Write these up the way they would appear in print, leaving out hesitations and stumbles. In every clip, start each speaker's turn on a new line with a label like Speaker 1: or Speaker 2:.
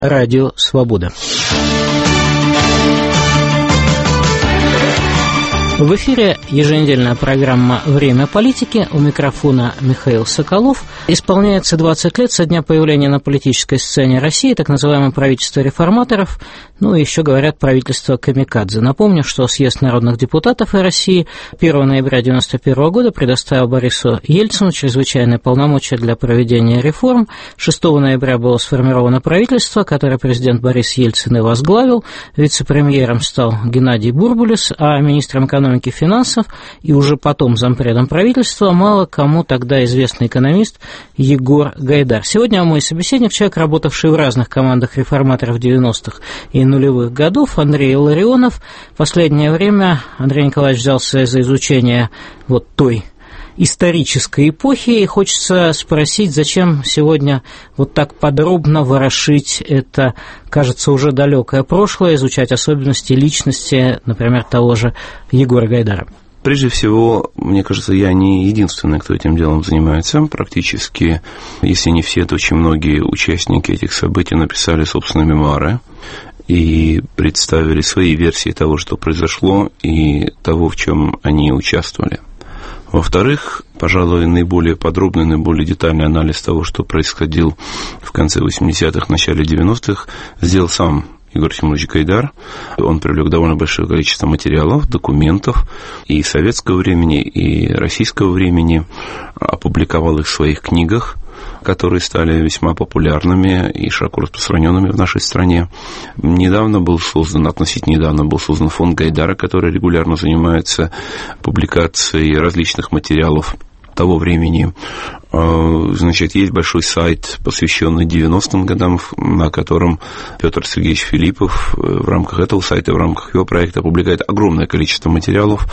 Speaker 1: Радио «Свобода». В эфире еженедельная программа «Время политики». У микрофона Михаил Соколов. Исполняется 20 лет со дня появления на политической сцене России так называемое правительство реформаторов, ну и еще говорят правительство камикадзе. Напомню, что съезд народных депутатов России 1 ноября 1991 года предоставил Борису Ельцину чрезвычайные полномочия для проведения реформ. 6 ноября было сформировано правительство, которое президент Борис Ельцин и возглавил. Вице-премьером стал Геннадий Бурбулис, а министром экономики и финансов и уже потом зампредом правительства мало кому тогда известный экономист Егор Гайдар. Сегодня мой собеседник, человек, работавший в разных командах реформаторов 90-х и нулевых годов, Андрей Илларионов. В последнее время Андрей Николаевич взялся за изучение вот той исторической эпохи, и хочется спросить, зачем сегодня вот так подробно ворошить это, кажется, уже далекое прошлое, изучать особенности личности, например, того же Егора Гайдара?
Speaker 2: Прежде всего, мне кажется, я не единственный, кто этим делом занимается. Практически, если не все, то очень многие участники этих событий написали собственные мемуары и представили свои версии того, что произошло, и того, в чем они участвовали. Во-вторых, пожалуй, наиболее подробный, наиболее детальный анализ того, что происходил в конце 80-х, начале 90-х, сделал сам Егор Тимурович Гайдар. Он привлек довольно большое количество материалов, документов и советского времени, и российского времени, опубликовал их в своих книгах, которые стали весьма популярными и широко распространенными в нашей стране. Относительно недавно был создан фонд Гайдара, который регулярно занимается публикацией различных материалов того времени. Значит, есть большой сайт, посвященный 90-м годам, на котором Петр Сергеевич Филиппов в рамках этого сайта, в рамках его проекта публикует огромное количество материалов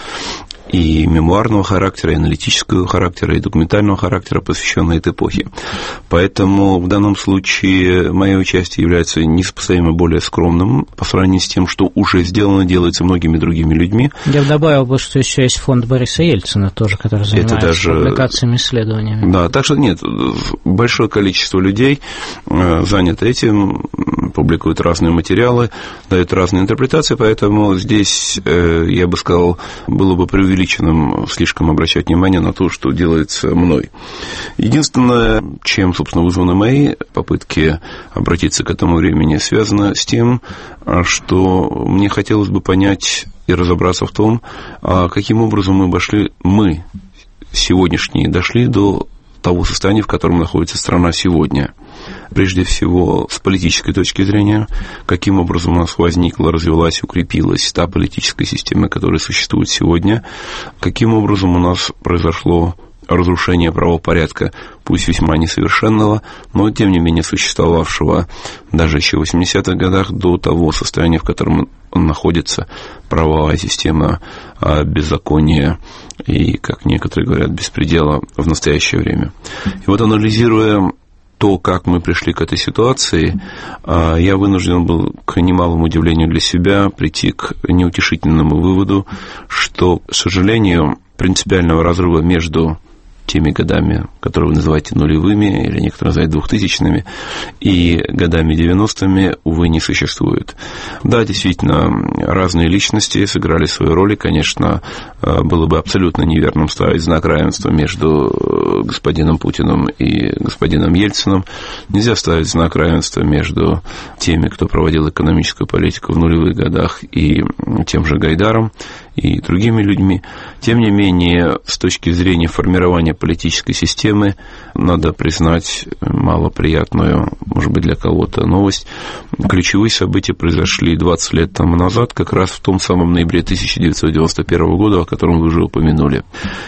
Speaker 2: и мемуарного характера, и аналитического характера, и документального характера, посвященной этой эпохе. Поэтому в данном случае мое участие является несопоставимо более скромным по сравнению с тем, что уже сделано, делается многими другими людьми. Я бы добавил бы, что еще есть фонд Бориса Ельцина тоже, который занимается публикациями, исследованиями. Да, так что нет, большое количество людей занято этим, публикуют разные материалы, дают разные интерпретации, поэтому здесь, я бы сказал, было бы преувеличенным слишком обращать внимание на то, что делается мной. Единственное, чем, собственно, вызваны мои попытки обратиться к этому времени, связано с тем, что мне хотелось бы понять и разобраться в том, каким образом мы сегодняшние дошли до того состояния, в котором находится страна сегодня. Прежде всего, с политической точки зрения, каким образом у нас возникла, развилась, укрепилась та политическая система, которая существует сегодня, каким образом у нас произошло разрушение правопорядка, пусть весьма несовершенного, но тем не менее существовавшего даже еще в 80-х годах до того состояния, в котором он находится, правовая система, беззакония и, как некоторые говорят, беспредела в настоящее время. И вот, анализируя то, как мы пришли к этой ситуации, я вынужден был, к немалому удивлению для себя, прийти к неутешительному выводу, что, к сожалению, принципиального разрыва между теми годами, которые вы называете нулевыми, или некоторые называют 2000-ми, и годами 90-ми, увы, не существует. Да, действительно, разные личности сыграли свою роль, и, конечно, было бы абсолютно неверным ставить знак равенства между господином Путиным и господином Ельциным. Нельзя ставить знак равенства между теми, кто проводил экономическую политику в нулевых годах, и тем же Гайдаром, и другими людьми. Тем не менее, с точки зрения формирования политической системы, надо признать малоприятную, может быть, для кого-то новость. Ключевые события произошли 20 лет тому назад, как раз в том самом ноябре 1991 года, о котором вы уже упомянули.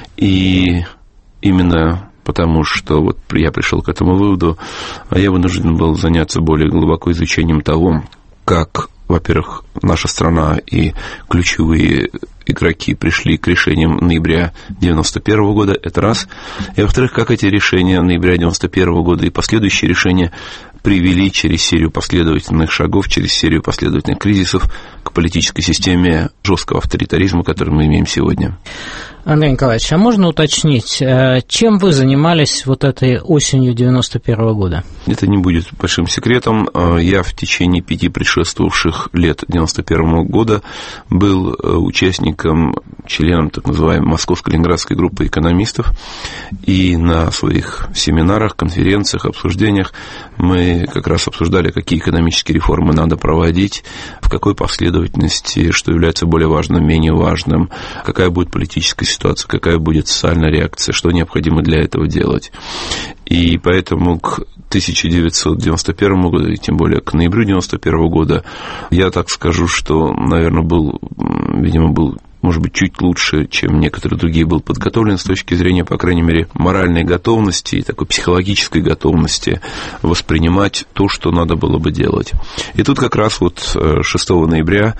Speaker 2: И именно потому, что вот я пришел к этому выводу, я вынужден был заняться более глубоко изучением того, как, во-первых, наша страна и ключевые игроки пришли к решениям ноября 1991 года, это раз. И, во-вторых, как эти решения ноября 1991 года и последующие решения привели через серию последовательных шагов, через серию последовательных кризисов к политической системе жесткого авторитаризма, который мы имеем сегодня.
Speaker 1: Андрей Николаевич, а можно уточнить, чем вы занимались вот этой осенью 91 года?
Speaker 2: Это не будет большим секретом. Я в течение 5 предшествовавших лет 91 года был участником, членом так называемой Московско-Ленинградской группы экономистов, и на своих семинарах, конференциях, обсуждениях мы как раз обсуждали, какие экономические реформы надо проводить, в какой последовательности, что является более важным, менее важным, какая будет политическая ситуация, какая будет социальная реакция, что необходимо для этого делать. И поэтому к 1991 году, и тем более к ноябрю 1991 года, я так скажу, что, наверное, был, может быть, чуть лучше, чем некоторые другие, был подготовлен с точки зрения, по крайней мере, моральной готовности и такой психологической готовности воспринимать то, что надо было бы делать. И тут как раз вот 6 ноября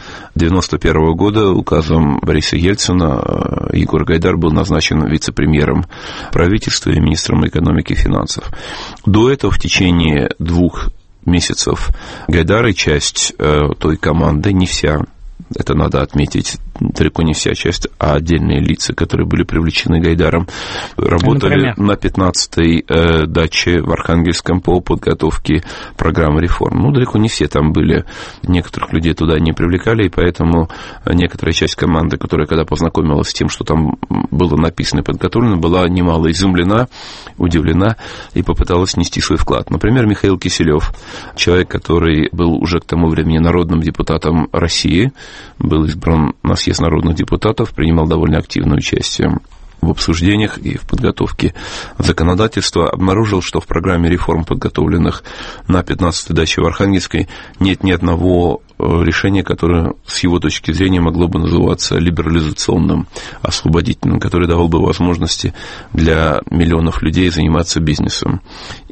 Speaker 2: 1991 года указом Бориса Ельцина Егор Гайдар был назначен вице-премьером правительства и министром экономики и финансов. До этого в течение 2 месяцев Гайдар и часть той команды, не вся, это надо отметить, далеко не вся часть, а отдельные лица, которые были привлечены Гайдаром, работали на 15-й даче в Архангельском по подготовке программы реформ. Далеко не все там были, некоторых людей туда не привлекали, и поэтому некоторая часть команды, которая, когда познакомилась с тем, что там было написано и подготовлено, была немало изумлена, удивлена и попыталась внести свой вклад. Например, Михаил Киселев, человек, который был уже к тому времени народным депутатом России, был избран на съезд народных депутатов, принимал довольно активное участие в обсуждениях и в подготовке законодательства, обнаружил, что в программе реформ, подготовленных на 15-й даче в Архангельской, нет ни одного решение, которое с его точки зрения могло бы называться либерализационным, освободительным, которое давало бы возможности для миллионов людей заниматься бизнесом.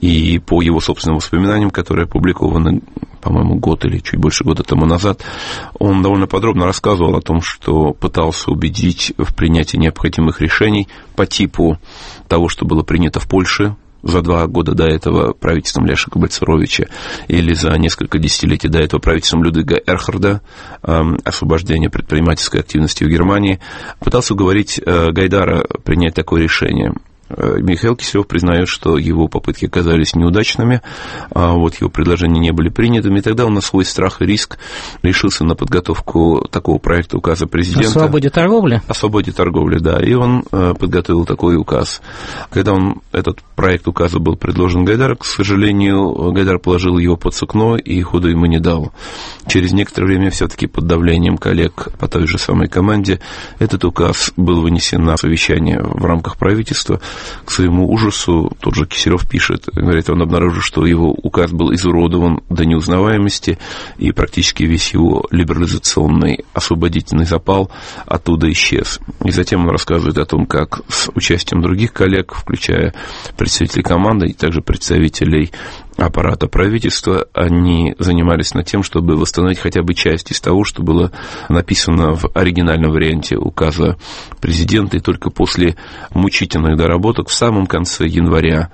Speaker 2: И по его собственным воспоминаниям, которые опубликованы, по-моему, год или чуть больше года тому назад, он довольно подробно рассказывал о том, что пытался убедить в принятии необходимых решений по типу того, что было принято в Польше за 2 года до этого правительством Лешека Бальцеровича или за несколько десятилетий до этого правительством Людвига Эрхарда, освобождение предпринимательской активности в Германии, пытался уговорить Гайдара принять такое решение. Михаил Киселев признает, что его попытки оказались неудачными, вот его предложения не были принятыми, и тогда он на свой страх и риск решился на подготовку такого проекта указа президента. О
Speaker 1: свободе торговли?
Speaker 2: О свободе торговли, да, и он подготовил такой указ. Когда этот проект указа был предложен Гайдару, к сожалению, Гайдар положил его под сукно и ходу ему не дал. Через некоторое время, все-таки под давлением коллег по той же самой команде, этот указ был вынесен на совещание в рамках правительства. К своему ужасу, тот же Киселев пишет, говорит, он обнаружил, что его указ был изуродован до неузнаваемости, и практически весь его либерализационный освободительный запал оттуда исчез. И затем он рассказывает о том, как с участием других коллег, включая представителей команды и также представителей аппарата правительства, они занимались над тем, чтобы восстановить хотя бы часть из того, что было написано в оригинальном варианте указа президента, и только после мучительных доработок в самом конце января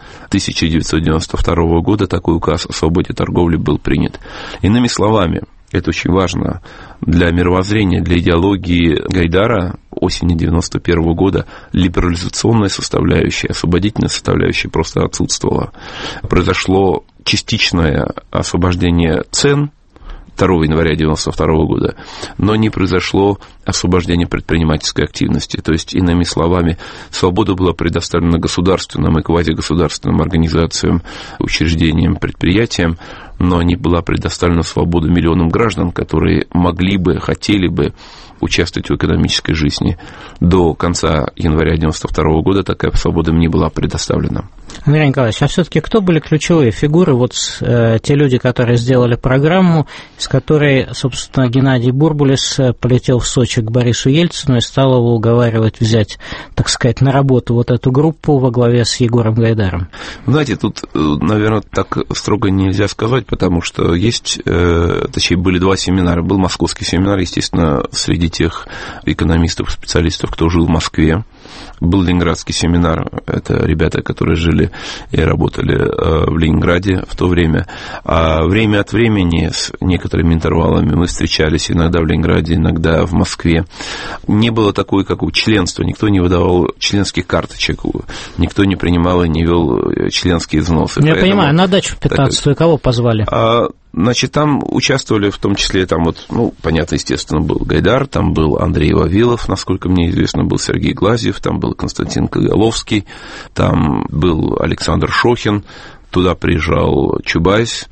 Speaker 2: 1992 года такой указ о свободе торговли был принят. Иными словами, это очень важно для мировоззрения, для идеологии Гайдара осени 1991 года либерализационная составляющая, освободительная составляющая просто отсутствовала. Произошло частичное освобождение цен 2 января 1992 года, но не произошло освобождение предпринимательской активности. То есть, иными словами, свобода была предоставлена государственным и квазигосударственным организациям, учреждениям, предприятиям, но не была предоставлена свобода миллионам граждан, которые могли бы, хотели бы участвовать в экономической жизни. До конца января 1992 года такая свобода им не была предоставлена.
Speaker 1: Андрей Николаевич, а все-таки кто были ключевые фигуры, те люди, которые сделали программу, с которой, собственно, Геннадий Бурбулис полетел в Сочи к Борису Ельцину и стал его уговаривать взять, так сказать, на работу вот эту группу во главе с Егором Гайдаром?
Speaker 2: Знаете, тут, наверное, так строго нельзя сказать, потому что были 2 семинара. Был московский семинар, естественно, среди тех экономистов, специалистов, кто жил в Москве. Был Ленинградский семинар, это ребята, которые жили и работали в Ленинграде в то время. А время от времени с некоторыми интервалами мы встречались иногда в Ленинграде, иногда в Москве. Не было такой, как у членства, никто не выдавал членских карточек, никто не принимал и не вел членские взносы.
Speaker 1: Я понимаю, на дачу 15-ю кого позвали?
Speaker 2: Значит, там участвовали в том числе, там вот, понятно, естественно, был Гайдар, там был Андрей Вавилов, насколько мне известно, был Сергей Глазьев, там был Константин Коголовский, там был Александр Шохин, туда приезжал Чубайс,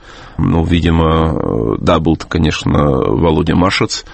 Speaker 2: видимо, да, был, конечно, Володя Машец.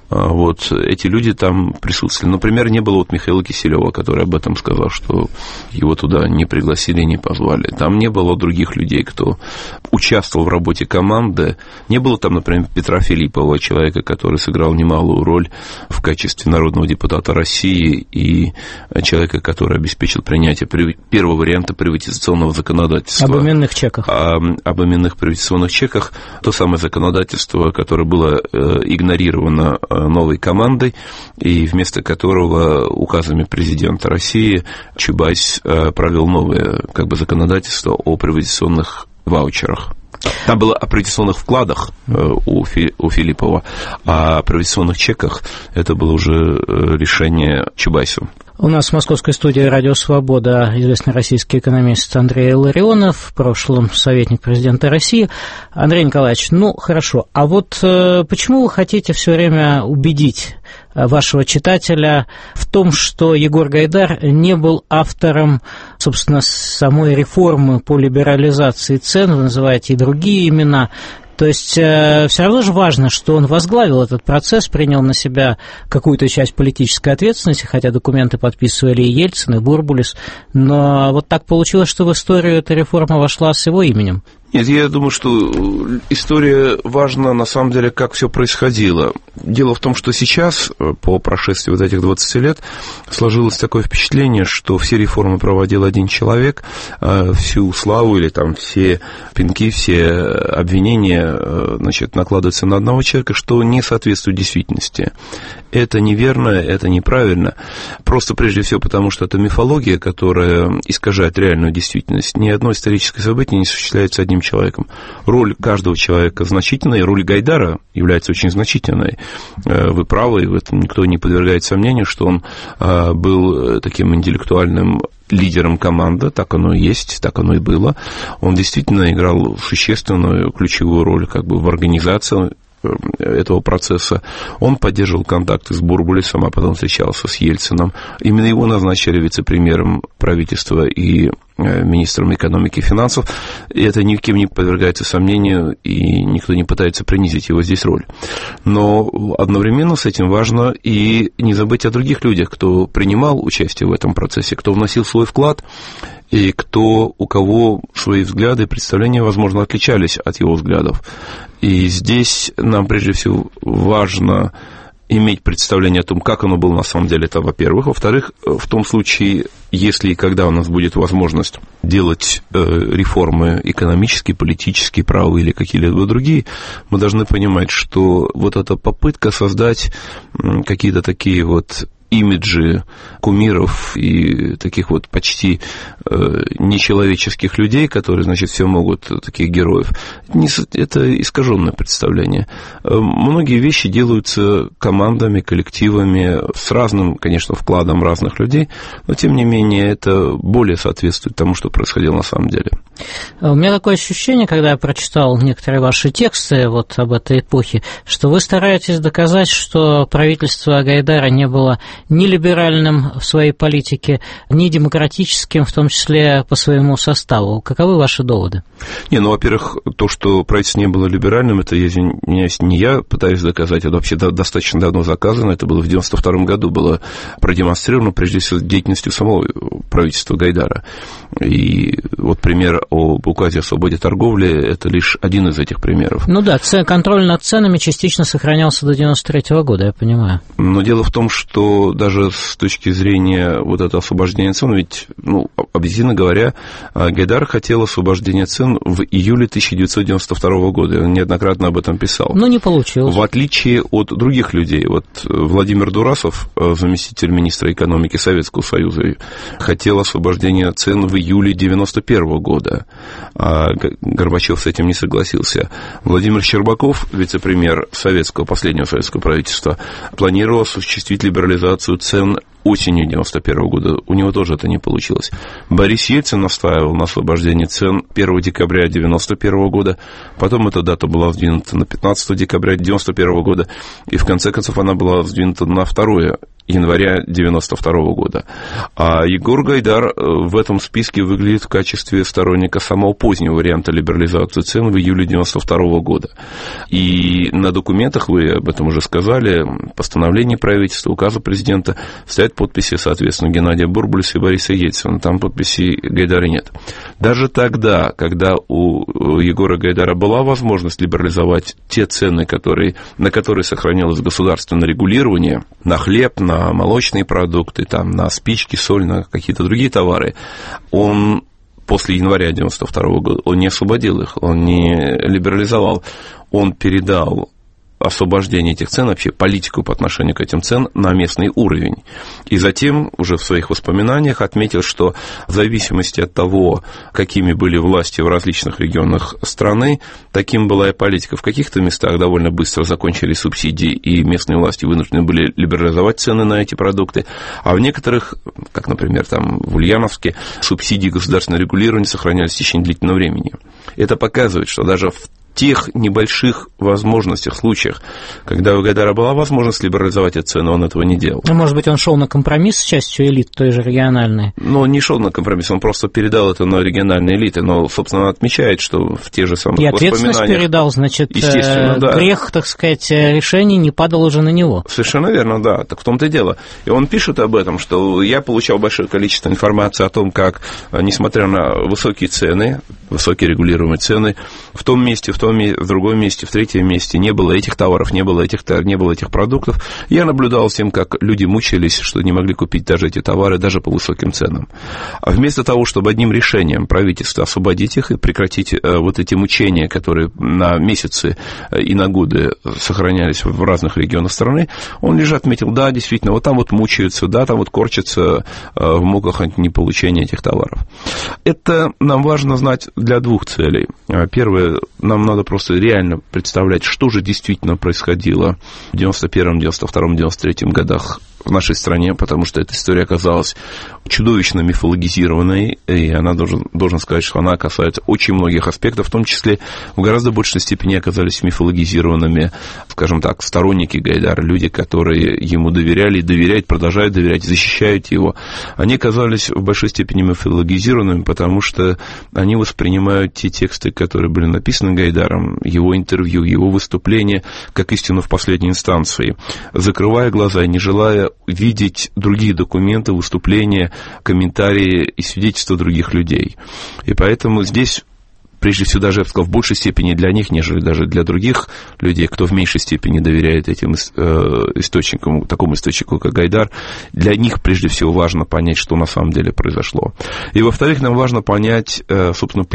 Speaker 2: Вот эти люди там присутствовали. Например, не было Михаила Киселева, который об этом сказал, что его туда не пригласили, не позвали. Там не было других людей, кто участвовал в работе команды. Не было там, например, Петра Филиппова, человека, который сыграл немалую роль в качестве народного депутата России и человека, который обеспечил принятие первого варианта приватизационного законодательства.
Speaker 1: Об именных чеках.
Speaker 2: Об именных приватизационных чеках. То самое законодательство, которое было игнорировано новой командой, и вместо которого указами президента России Чубайс провел новое законодательство о приватизационных ваучерах. Там было о приватизационных вкладах у Филиппова, а о приватизационных чеках это было уже решение Чубайса.
Speaker 1: У нас в московской студии «Радио Свобода» известный российский экономист Андрей Илларионов, в прошлом советник президента России. Андрей Николаевич, хорошо, а вот почему вы хотите все время убедить вашего читателя в том, что Егор Гайдар не был автором, собственно, самой реформы по либерализации цен, вы называете и другие имена? То есть все равно же важно, что он возглавил этот процесс, принял на себя какую-то часть политической ответственности, хотя документы подписывали и Ельцин, и Бурбулис, но вот так получилось, что в историю эта реформа вошла с его именем.
Speaker 2: Нет, я думаю, что история важна, на самом деле, как все происходило. Дело в том, что сейчас, по прошествии вот этих 20 лет, сложилось такое впечатление, что все реформы проводил один человек, всю славу или там все пинки, все обвинения, накладываются на одного человека, что не соответствует действительности. Это неверно, это неправильно. Просто прежде всего потому, что это мифология, которая искажает реальную действительность. Ни одно историческое событие не осуществляется одним человеком. Роль каждого человека значительная, и роль Гайдара является очень значительной. Вы правы, и в этом никто не подвергает сомнению, что он был таким интеллектуальным лидером команды, так оно и есть, так оно и было. Он действительно играл существенную ключевую роль в организации этого процесса. Он поддерживал контакты с Бурбулисом, а потом встречался с Ельцином. Именно его назначили вице-премьером правительства и министром экономики и финансов. И это никем не подвергается сомнению, и никто не пытается принизить его здесь роль. Но одновременно с этим важно и не забыть о других людях, кто принимал участие в этом процессе, кто вносил свой вклад, и у кого свои взгляды и представления, возможно, отличались от его взглядов. И здесь нам, прежде всего, важно иметь представление о том, как оно было на самом деле, это во-первых. Во-вторых, в том случае, если и когда у нас будет возможность делать реформы экономические, политические, правовые или какие-либо другие, мы должны понимать, что вот эта попытка создать какие-то такие имиджи кумиров и таких почти нечеловеческих людей, которые, все могут, таких героев, это искаженное представление. Многие вещи делаются командами, коллективами, с разным, конечно, вкладом разных людей, но, тем не менее, это более соответствует тому, что происходило на самом деле.
Speaker 1: У меня такое ощущение, когда я прочитал некоторые ваши тексты об этой эпохе, что вы стараетесь доказать, что правительство Гайдара не было ни либеральным в своей политике, ни демократическим, в том числе по своему составу. Каковы ваши доводы?
Speaker 2: Во-первых, то, что правительство не было либеральным, это не я пытаюсь доказать, это вообще достаточно давно заказано, это было в 1992 году, было продемонстрировано, прежде всего, деятельностью самого правительства Гайдара. И пример об указе о свободе торговли, это лишь один из этих примеров.
Speaker 1: Контроль над ценами частично сохранялся до 1993 года, я понимаю.
Speaker 2: Но дело в том, что что даже с точки зрения вот этого освобождения цен, ведь, объективно говоря, Гайдар хотел освобождения цен в июле 1992 года. Он неоднократно об этом писал.
Speaker 1: Но не получилось.
Speaker 2: В отличие от других людей. Вот Владимир Дурасов, заместитель министра экономики Советского Союза, хотел освобождения цен в июле 1991 года. А Горбачев с этим не согласился. Владимир Щербаков, вице-премьер последнего советского правительства, планировал осуществить либерализацию цен осенью 1991 года. У него тоже это не получилось. Борис Ельцин настаивал на освобождении цен 1 декабря 1991 года. Потом эта дата была сдвинута на 15 декабря 1991 года. И в конце концов она была сдвинута на 2 января 1992 года. А Егор Гайдар в этом списке выглядит в качестве сторонника самого позднего варианта либерализации цен в июле 1992 года. И на документах, вы об этом уже сказали, постановлении правительства, указа президента стоят подписи, соответственно, Геннадия Бурбулиса и Бориса Ельцина. Там подписей Гайдара нет. Даже тогда, когда у Егора Гайдара была возможность либерализовать те цены, на которые сохранилось государственное регулирование, на хлеб, на молочные продукты, на спички, соль, на какие-то другие товары, он после января 1992 года, он не освободил их, он не либерализовал, он передал освобождение этих цен, вообще политику по отношению к этим ценам на местный уровень. И затем уже в своих воспоминаниях отметил, что в зависимости от того, какими были власти в различных регионах страны, таким была и политика. В каких-то местах довольно быстро закончились субсидии, и местные власти вынуждены были либерализовать цены на эти продукты, а в некоторых, как, например, в Ульяновске, субсидии государственного регулирования сохранялись в течение длительного времени. Это показывает, что даже в тех небольших возможностях, случаях, когда у Гайдара была возможность либерализовать эти цены, он этого не делал.
Speaker 1: Может быть, он шел на компромисс с частью элит, той же региональной?
Speaker 2: Он не шел на компромисс, он просто передал это на региональные элиты, но, собственно, он отмечает, что в те же самых воспоминаниях... И ответственность передал, значит, да.
Speaker 1: Грех, так сказать, решений не падал уже на него.
Speaker 2: Совершенно верно, да, так в том-то и дело. И он пишет об этом, что я получал большое количество информации о том, как, несмотря на высокие цены, высокие регулируемые цены, в том месте, в другом месте, в третьем месте не было этих товаров, не было этих продуктов. Я наблюдал за тем, как люди мучились, что не могли купить даже эти товары, даже по высоким ценам. А вместо того, чтобы одним решением правительства освободить их и прекратить вот эти мучения, которые на месяцы и на годы сохранялись в разных регионах страны, он лишь отметил, да, действительно, вот там вот мучаются, да, там вот корчатся в муках неполучения этих товаров. Это нам важно знать для двух целей. Первое, нам надо просто реально представлять, что же действительно происходило в 91-м, 92-м, 93-м годах в нашей стране, потому что эта история оказалась чудовищно мифологизированной, и она, должен сказать, что она касается очень многих аспектов, в том числе в гораздо большей степени оказались мифологизированными, скажем так, сторонники Гайдара, люди, которые ему доверяли, доверяют, продолжают доверять, защищают его. Они оказались в большой степени мифологизированными, потому что они воспринимают те тексты, которые были написаны Гайдаром, его интервью, его выступления, как истину в последней инстанции, закрывая глаза и не желая видеть другие документы, выступления, комментарии и свидетельства других людей. И поэтому здесь, прежде всего, даже, я бы сказал, в большей степени для них, нежели даже для других людей, кто в меньшей степени доверяет этим источникам, такому источнику, как Гайдар, для них, прежде всего, важно понять, что на самом деле произошло. И, во-вторых, нам важно понять, собственно,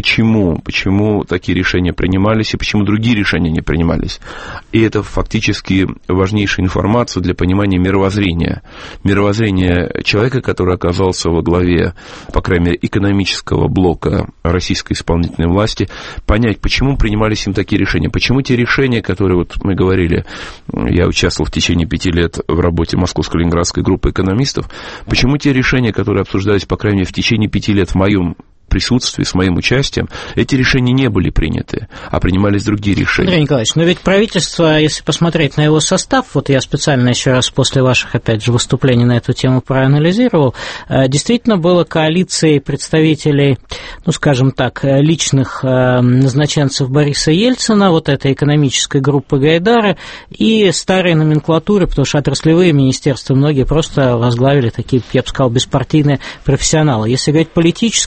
Speaker 2: почему такие решения принимались и почему другие решения не принимались. И это фактически важнейшая информация для понимания мировоззрения. Мировоззрения человека, который оказался во главе, по крайней мере, экономического блока российской исполнительной власти, понять, почему принимались им такие решения, почему те решения, которые, вот мы говорили, я участвовал в течение 5 лет в работе Московско-Ленинградской группы экономистов, почему те решения, которые обсуждались, по крайней мере, в течение 5 лет в моем присутствии, с моим участием, эти решения не были приняты, а принимались другие решения.
Speaker 1: Андрей Николаевич, но ведь правительство, если посмотреть на его состав, вот я специально еще раз после ваших, опять же, выступлений на эту тему проанализировал, действительно было коалицией представителей, ну, скажем так, личных назначенцев Бориса Ельцина, вот этой экономической группы Гайдара, и старой номенклатуры, потому что отраслевые министерства многие просто возглавили такие, я бы сказал, беспартийные профессионалы. Если говорить политически, то, скажем,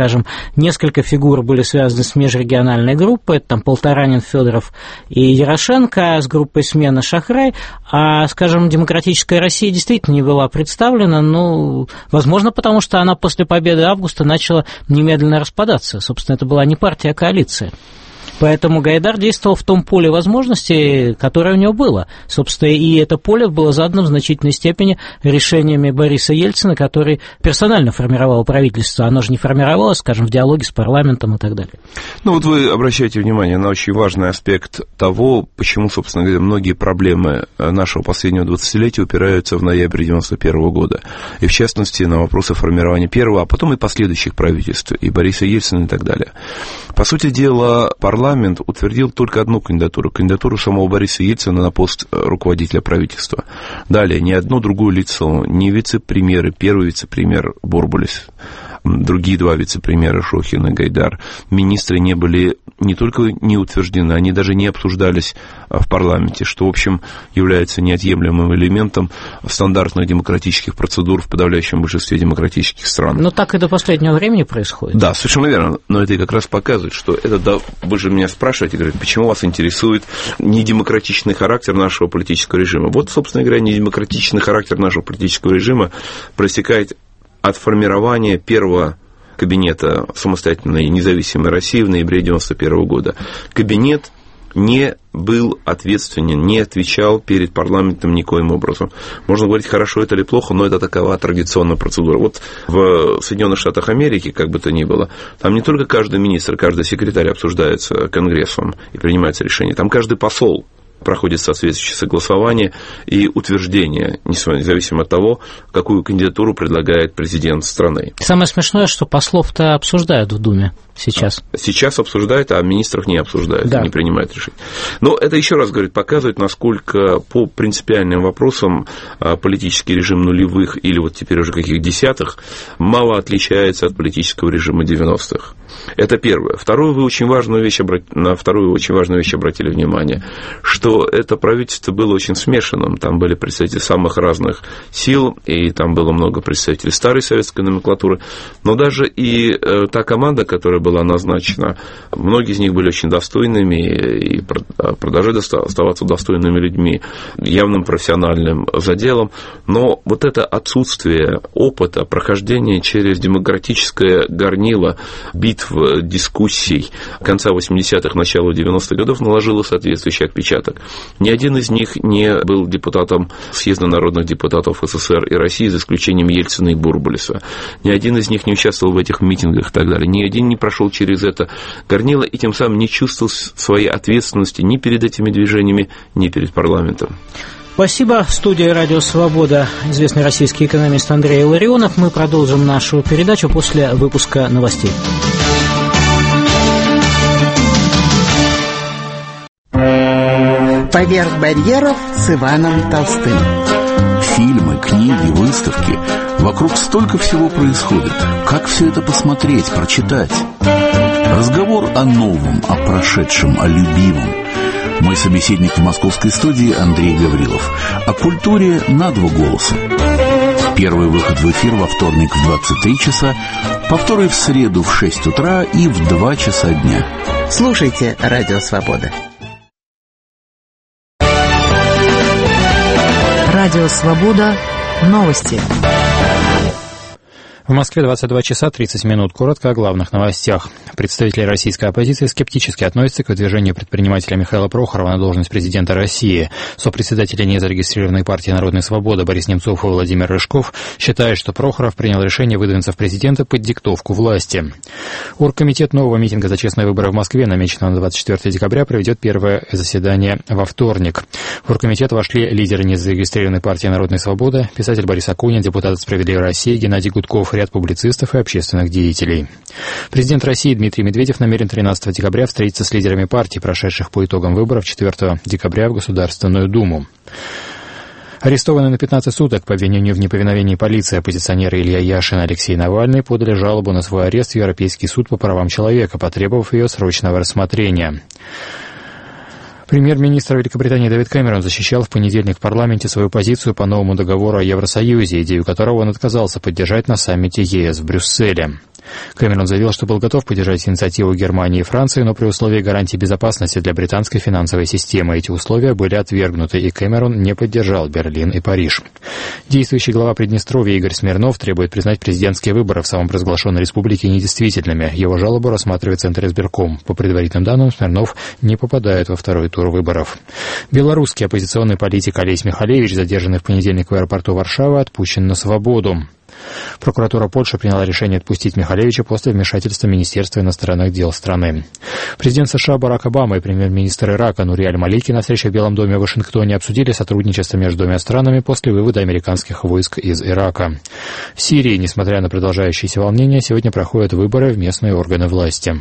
Speaker 1: скажем, несколько фигур были связаны с межрегиональной группой, это там Полторанин, Федоров и Ярошенко, с группой «Смена» Шахрай, а, скажем, «Демократическая Россия» действительно не была представлена, ну, возможно, потому что она после победы Августа начала немедленно распадаться. Собственно, это была не партия, а коалиция. Поэтому Гайдар действовал в том поле возможностей, которое у него было. Собственно, и это поле было задано в значительной степени решениями Бориса Ельцина, который персонально формировал правительство. Оно же не формировалось, скажем, в диалоге с парламентом и так далее.
Speaker 2: Ну вот вы обращаете внимание на очень важный аспект того, почему, собственно говоря, многие проблемы нашего последнего 20-летия упираются в ноябрь 1991 года. И в частности на вопросы формирования первого, а потом и последующих правительств, и Бориса Ельцина и так далее. По сути дела, парламент утвердил только одну кандидатуру самого Бориса Ельцина на пост руководителя правительства. Далее, ни одно другое лицо, ни вице-премьеры, первый вице-премьер Бурбулис, другие два вице-премьера Шохин и Гайдар, министры не были не только не утверждены, они даже не обсуждались в парламенте, что, в общем, является неотъемлемым элементом стандартных демократических процедур в подавляющем большинстве демократических стран.
Speaker 1: Но так и до последнего времени происходит.
Speaker 2: Да, совершенно верно. Но это и как раз показывает, что это, да, вы же меня спрашиваете, говорите, почему вас интересует недемократичный характер нашего политического режима. Вот, собственно говоря, недемократичный характер нашего политического режима проистекает от формирования первого кабинета самостоятельной независимой России в ноябре 1991 года. Кабинет не был ответственен, не отвечал перед парламентом никоим образом. Можно говорить, хорошо это или плохо, но это такова традиционная процедура. Вот в Соединенных Штатах Америки, как бы то ни было, там не только каждый министр, каждый секретарь обсуждается Конгрессом и принимается решение, там каждый посол проходит соответствующее согласование и утверждение, независимо от того, какую кандидатуру предлагает президент страны.
Speaker 1: Самое смешное, что послов-то обсуждают в Думе сейчас.
Speaker 2: Сейчас обсуждают, а министров не обсуждают,
Speaker 1: да.
Speaker 2: Не принимают решения. Но это еще раз говорит, показывает, насколько по принципиальным вопросам политический режим нулевых или вот теперь уже каких десятых мало отличается от политического режима 90-х. Это первое. На вторую очень важную вещь обратили внимание, что это правительство было очень смешанным. Там были представители самых разных сил, и там было много представителей старой советской номенклатуры, но даже и та команда, которая была назначена, многие из них были очень достойными и продолжают оставаться достойными людьми, явным профессиональным заделом, но вот это отсутствие опыта, прохождения через демократическое горнило битв, дискуссий конца 80-х, начала 90-х годов наложило соответствующий отпечаток. Ни один из них не был депутатом Съезда народных депутатов СССР и России, за исключением Ельцина и Бурбулиса. Ни один из них не участвовал в этих митингах и так далее. Ни один не прошел через это горнило и тем самым не чувствовал своей ответственности ни перед этими движениями, ни перед парламентом.
Speaker 1: Спасибо. В студии «Радио Свобода» известный российский экономист Андрей Илларионов. Мы продолжим нашу передачу после выпуска новостей.
Speaker 3: «Поверх барьеров» с Иваном Толстым.
Speaker 4: Фильмы, книги, выставки. Вокруг столько всего происходит. Как все это посмотреть, прочитать? Разговор о новом, о прошедшем, о любимом. Мой собеседник в московской студии Андрей Гаврилов. О культуре на два голоса. Первый выход в эфир во вторник в 23 часа, повторы в среду в 6 утра и в 2 часа дня.
Speaker 3: Слушайте «Радио Свобода».
Speaker 5: Радио Свобода. Новости.
Speaker 6: В Москве 22 часа 30 минут. Коротко о главных новостях. Представители российской оппозиции скептически относятся к выдвижению предпринимателя Михаила Прохорова на должность президента России. Сопредседатели незарегистрированной партии «Народная свобода» Борис Немцов и Владимир Рыжков считают, что Прохоров принял решение выдвинуться в президенты под диктовку власти. Оргкомитет нового митинга за честные выборы в Москве, намеченного на 24 декабря, проведет первое заседание во вторник. В оргкомитет вошли лидеры незарегистрированной партии «Народная свобода», писатель Борис Акунин, депутат от «Справедливой России» Геннадий Гудков, ряд публицистов и общественных деятелей. Президент России Дмитрий Медведев намерен 13 декабря встретиться с лидерами партий, прошедших по итогам выборов 4 декабря в Государственную Думу. Арестованные на 15 суток по обвинению в неповиновении полиции оппозиционеры Илья Яшин и Алексей Навальный подали жалобу на свой арест в Европейский суд по правам человека, потребовав ее срочного рассмотрения. Премьер-министр Великобритании Дэвид Кэмерон защищал в понедельник в парламенте свою позицию по новому договору о Евросоюзе, идею которого он отказался поддержать на саммите ЕС в Брюсселе. Кэмерон заявил, что был готов поддержать инициативу Германии и Франции, но при условии гарантии безопасности для британской финансовой системы. Эти условия были отвергнуты, и Кэмерон не поддержал Берлин и Париж. Действующий глава Приднестровья Игорь Смирнов требует признать президентские выборы в самопровозглашенной республике недействительными. Его жалобу рассматривает Центризбирком. По предварительным данным, Смирнов не попадает во второй тур выборов. Белорусский оппозиционный политик Олесь Михалевич, задержанный в понедельник в аэропорту Варшавы, отпущен на свободу. Прокуратура Польши приняла решение отпустить Михалевича после вмешательства Министерства иностранных дел страны. Президент США Барак Обама и премьер-министр Ирака Нури аль-Малики на встрече в Белом доме в Вашингтоне обсудили сотрудничество между двумя странами после вывода американских войск из Ирака. В Сирии, несмотря на продолжающиеся волнения, сегодня проходят выборы в местные органы власти.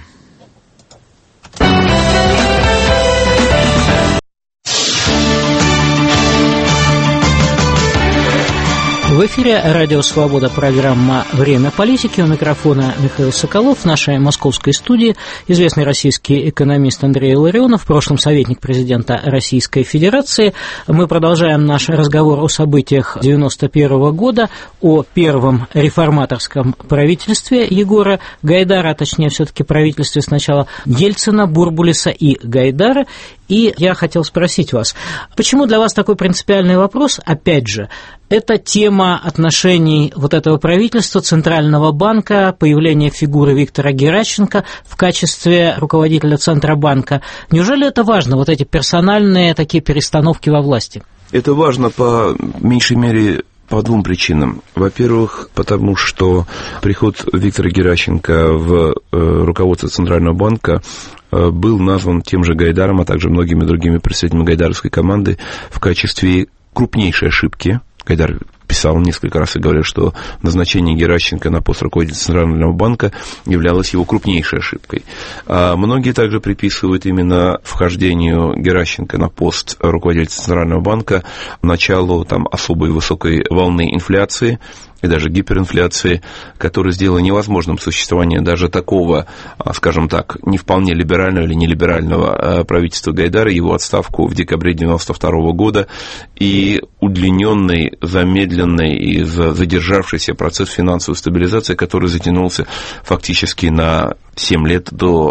Speaker 1: В эфире «Радио Свобода», программа «Время политики». У микрофона Михаил Соколов. В нашей московской студии известный российский экономист Андрей Илларионов, в прошлом советник президента Российской Федерации. Мы продолжаем наш разговор о событиях 1991 года, о первом реформаторском правительстве Егора Гайдара, а точнее все-таки правительстве сначала Ельцина, Бурбулиса и Гайдара. И я хотел спросить вас, почему для вас такой принципиальный вопрос, опять же, это тема отношений вот этого правительства, Центрального банка, появление фигуры Виктора Геращенко в качестве руководителя Центробанка. Неужели это важно, вот эти персональные такие перестановки во власти?
Speaker 2: Это важно по меньшей мере по двум причинам. Во-первых, потому что приход Виктора Геращенко в руководство Центрального банка был назван тем же Гайдаром, а также многими другими представителями гайдаровской команды в качестве крупнейшей ошибки. Гайдар писал несколько раз и говорил, что назначение Геращенко на пост руководителя Центрального банка являлось его крупнейшей ошибкой. А многие также приписывают именно вхождению Геращенко на пост руководителя Центрального банка началу там особой высокой волны инфляции и даже гиперинфляции, которая сделала невозможным существование даже такого, скажем так, не вполне либерального или нелиберального правительства Гайдара, его отставку в декабре 1992 года и удлиненный, замедленный и задержавшийся процесс финансовой стабилизации, который затянулся фактически на 7 лет до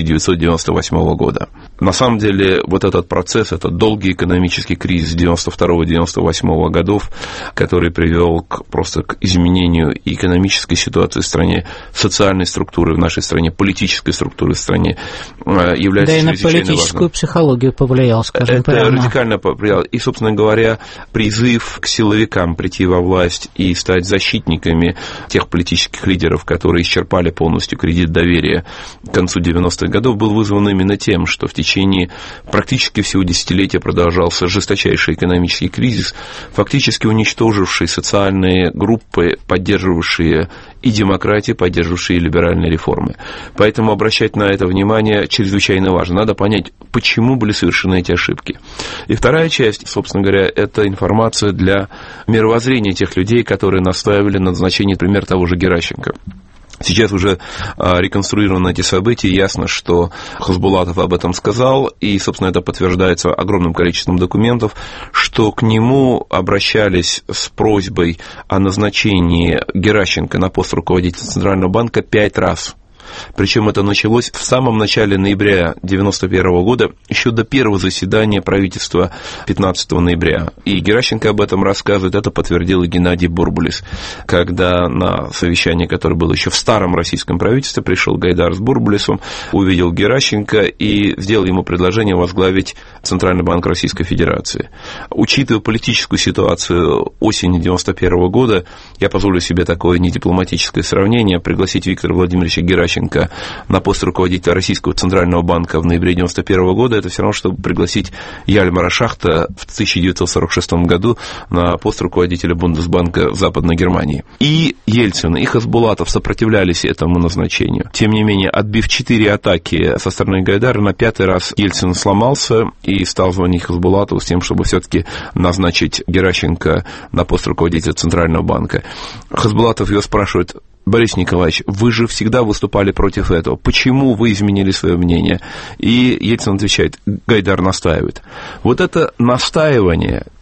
Speaker 2: 1998 года. На самом деле, вот этот процесс, это долгий экономический кризис 1992-1998 годов, который привел просто к изменению и экономической ситуации в стране, социальной структуры в нашей стране, политической структуры в стране, является чрезвычайно важным. Да и на политическую
Speaker 1: психологию повлиял, скажем прямо.
Speaker 2: Это радикально повлияло. И, собственно говоря, призыв к силовикам прийти во власть и стать защитниками тех политических лидеров, которые исчерпали полностью кредит доверия к концу 90-х годов, был вызван именно тем, что в течение практически всего десятилетия продолжался жесточайший экономический кризис, фактически уничтоживший социальные группы, поддерживавшие и демократию, поддерживавшие либеральные реформы. Поэтому обращать на это внимание чрезвычайно важно. Надо понять, почему были совершены эти ошибки. И вторая часть, собственно говоря, это информация для мировоззрения тех людей, которые настаивали на назначении, например, того же Геращенко. Сейчас уже реконструированы эти события, ясно, что Хасбулатов об этом сказал, и, собственно, это подтверждается огромным количеством документов, что к нему обращались с просьбой о назначении Геращенко на пост руководителя Центрального банка 5 раз. Причем это началось в самом начале ноября 1991 года, еще до первого заседания правительства 15 ноября. И Геращенко об этом рассказывает, это подтвердил и Геннадий Бурбулис. Когда на совещание, которое было еще в старом российском правительстве, пришел Гайдар с Бурбулисом, увидел Геращенко и сделал ему предложение возглавить Центральный банк Российской Федерации. Учитывая политическую ситуацию осени 1991 года, я позволю себе такое недипломатическое сравнение, пригласить Виктора Владимировича Геращенко на пост руководителя Российского Центрального банка в ноябре 1991 года, это все равно, чтобы пригласить Яльмара Шахта в 1946 году на пост руководителя Бундесбанка в Западной Германии. И Ельцин, и Хасбулатов сопротивлялись этому назначению. Тем не менее, отбив 4 атаки со стороны Гайдара, на 5-й раз Ельцин сломался и стал звонить Хасбулатову с тем, чтобы все-таки назначить Геращенко на пост руководителя Центрального банка. Хасбулатов его спрашивает: Борис Николаевич, вы же всегда выступали против этого. Почему вы изменили свое мнение? И Ельцин отвечает: Гайдар настаивает. Вот это настаивание,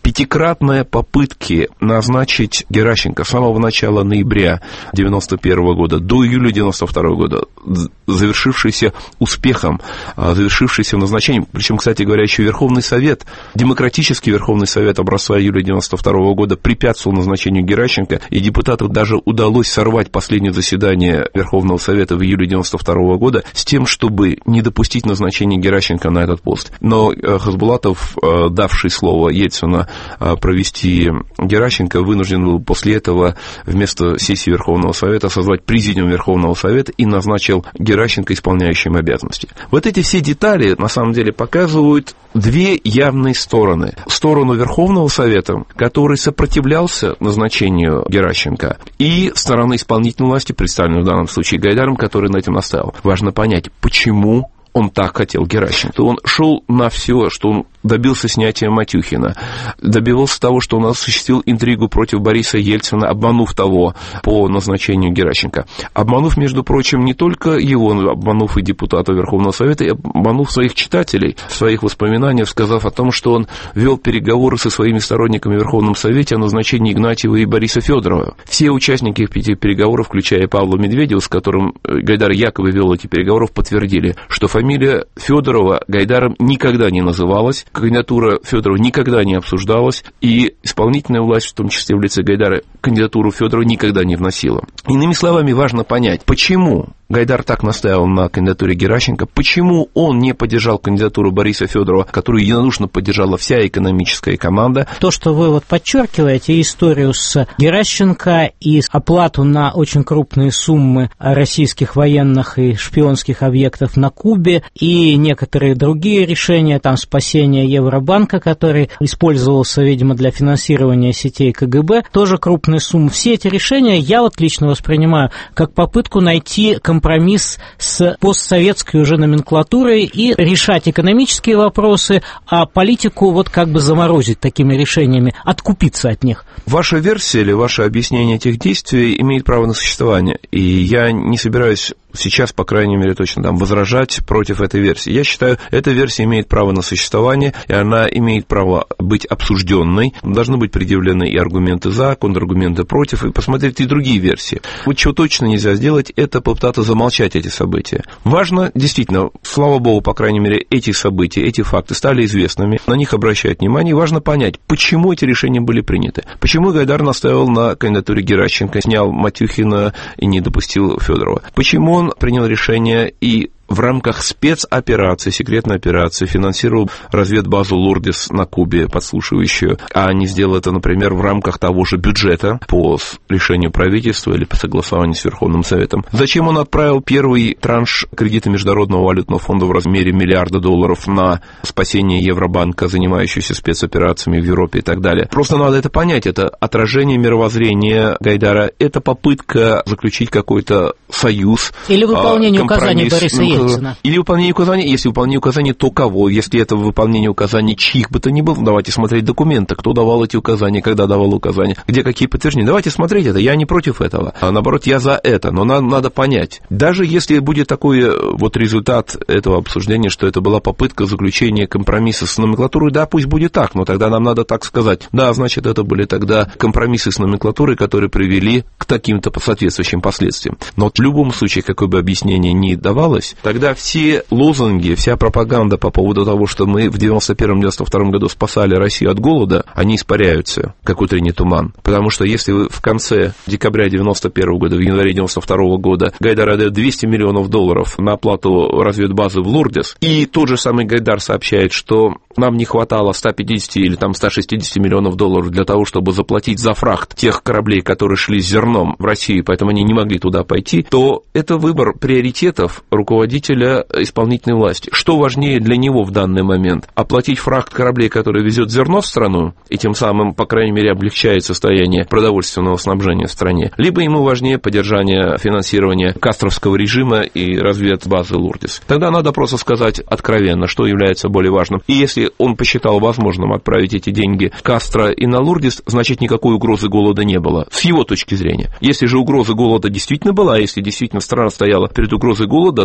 Speaker 2: пятикратные попытки назначить Геращенко с самого начала ноября 1991 года до июля 1992 года, завершившиеся успехом, завершившиеся назначением, причем, кстати говоря, еще Верховный Совет, демократический Верховный Совет образца июля 1992 года препятствовал назначению Геращенко, и депутатам даже удалось сорвать последнее заседание Верховного Совета в июле 1992 года с тем, чтобы не допустить назначения Геращенко на этот пост. Но Хасбулатов, давший слово Ельцину провести Геращенко, вынужден был после этого вместо сессии Верховного Совета созвать президиум Верховного Совета и назначил Геращенко исполняющим обязанности. Вот эти все детали, на самом деле, показывают две явные стороны. Сторону Верховного Совета, который сопротивлялся назначению Геращенко, и стороны исполнительной власти, представленной в данном случае Гайдаром, который на этом настаивал. Важно понять, почему он так хотел Геращенко. Он шел на все, что он добился снятия Матюхина, добивался того, что он осуществил интригу против Бориса Ельцина, обманув того по назначению Геращенко. Обманув, между прочим, не только его, но обманув и депутата Верховного Совета, и обманув своих читателей в своих воспоминаниях, сказав о том, что он вел переговоры со своими сторонниками в Верховном Совете о назначении Игнатьева и Бориса Федорова. Все участники этих переговоров, включая Павла Медведева, с которым Гайдар якобы вел эти переговоры, подтвердили, что фамилия Федорова Гайдаром никогда не называлась, кандидатура Федорова никогда не обсуждалась, и исполнительная власть, в том числе в лице Гайдара, кандидатуру Федорова никогда не вносила. Иными словами, важно понять, почему Гайдар так настаивал на кандидатуре Геращенко, почему он не поддержал кандидатуру Бориса Федорова, которую единодушно поддержала вся экономическая команда.
Speaker 1: То, что вы вот подчеркиваете, историю с Геращенко и оплату на очень крупные суммы российских военных и шпионских объектов на Кубе, и некоторые другие решения, там спасение Евробанка, который использовался, видимо, для финансирования сетей КГБ, тоже крупные суммы. Все эти решения я вот лично воспринимаю как попытку найти компромисс с постсоветской уже номенклатурой и решать экономические вопросы, а политику вот как бы заморозить такими решениями, откупиться от них.
Speaker 2: Ваша версия или ваше объяснение этих действий имеет право на существование, и я не собираюсь сейчас, по крайней мере, точно там возражать против этой версии. Я считаю, эта версия имеет право на существование, и она имеет право быть обсужденной. Должны быть предъявлены и аргументы за, контраргументы против, и посмотреть и другие версии. Вот чего точно нельзя сделать, это попытаться замолчать эти события. Важно, действительно, слава богу, по крайней мере, эти события, эти факты стали известными, на них обращают внимание, и важно понять, почему эти решения были приняты. Почему Гайдар настаивал на кандидатуре Геращенко, снял Матюхина и не допустил Федорова. Почему он принял решение и в рамках спецоперации, секретной операции, финансировал разведбазу Лурдис на Кубе, подслушивающую, а не сделал это, например, в рамках того же бюджета по решению правительства или по согласованию с Верховным Советом. Зачем он отправил первый транш кредита Международного валютного фонда в размере $1 миллиард на спасение Евробанка, занимающегося спецоперациями в Европе и так далее? Просто надо это понять, это отражение мировоззрения Гайдара, это попытка заключить какой-то союз.
Speaker 1: Или выполнение указаний Бориса Ельцина.
Speaker 2: Или выполнение указаний, если выполнение указаний, то кого? Если это выполнение указаний чьих бы то ни было, давайте смотреть документы, кто давал эти указания, когда давал указания, где какие подтверждения. Давайте смотреть это, я не против этого, а наоборот, я за это, но надо понять. Даже если будет такой вот результат этого обсуждения, что это была попытка заключения компромисса с номенклатурой, да, пусть будет так, но тогда нам надо так сказать. Да, значит, это были тогда компромиссы с номенклатурой, которые привели к таким-то соответствующим последствиям. Но в любом случае, какое бы объяснение ни давалось, тогда все лозунги, вся пропаганда по поводу того, что мы в 1991-1992 году спасали Россию от голода, они испаряются, как утренний туман. Потому что если вы в конце декабря 1991 года, в январе 1992 года Гайдар отдает $200 миллионов на оплату разведбазы в Лурдис, и тот же самый Гайдар сообщает, что нам не хватало 150 или там 160 миллионов долларов для того, чтобы заплатить за фрахт тех кораблей, которые шли с зерном в Россию, поэтому они не могли туда пойти, то это выбор приоритетов руководителя исполнительной власти. Что важнее для него в данный момент? Оплатить фрахт кораблей, который везет зерно в страну, и тем самым, по крайней мере, облегчает состояние продовольственного снабжения в стране, либо ему важнее поддержание финансирования кастровского режима и разведбазы Лурдис. Тогда надо просто сказать откровенно, что является более важным. И если он посчитал возможным отправить эти деньги Кастро и на Лурдис, значит, никакой угрозы голода не было, с его точки зрения. Если же угроза голода действительно была, если действительно страна стояла перед угрозой голода, то тогда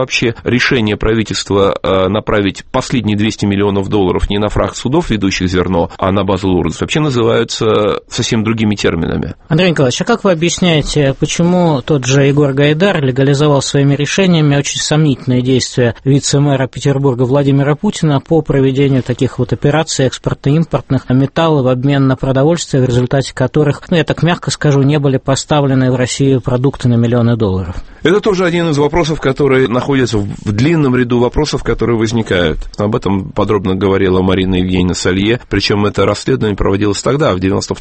Speaker 2: вообще решение правительства направить последние $200 миллионов не на фрахт судов, ведущих зерно, а на базу Лурдс, вообще называются совсем другими терминами.
Speaker 1: Андрей Николаевич, а как вы объясняете, почему тот же Егор Гайдар легализовал своими решениями очень сомнительные действия вице-мэра Петербурга Владимира Путина по проведению таких вот операций экспортно-импортных металлов в обмен на продовольствие, в результате которых, я так мягко скажу, не были поставлены в Россию продукты на миллионы долларов?
Speaker 2: Это тоже один из вопросов, которые находятся в длинном ряду вопросов, которые возникают. Об этом подробно говорила Марина Евгеньевна Салье, причем это расследование проводилось тогда, в